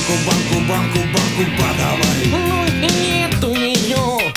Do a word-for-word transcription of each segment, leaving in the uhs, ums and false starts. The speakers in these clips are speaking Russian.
банку, банку, банку, банку подавай. Ну нету ее.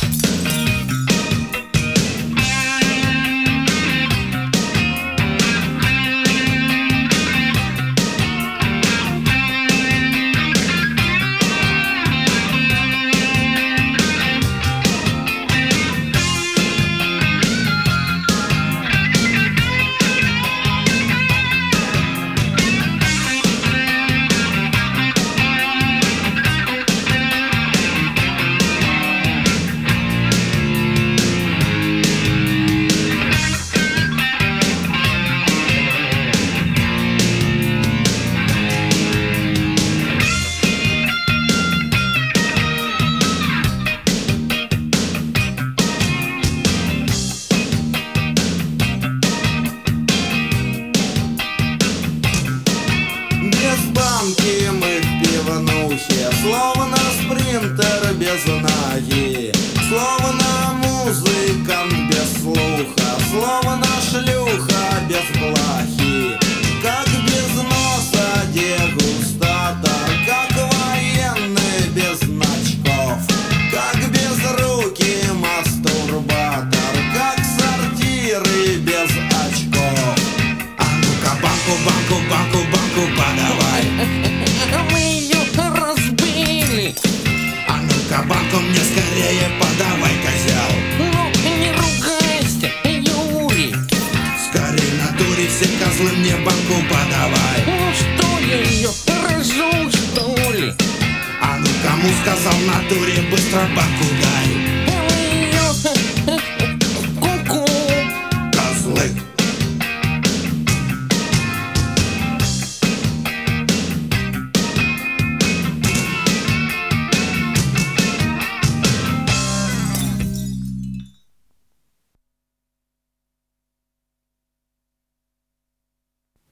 Банки мы в пивнухе, словно спринтер без ноги, словно музыкант без слуха, словно шлюха без блохи, как без носа дегустатор, как военный без значков, как без руки мастурбатор, как сортиры без очков. А ну-ка банку, банку, банку, банку подавай. Мы ее разбили. А ну-ка банку мне скорее подавай, козел. Ну не ругайся, Юрий. Скорей на дуре все козлы мне банку подавай. Ну что я ее разул, что ли? А ну кому сказал на дуре быстро банку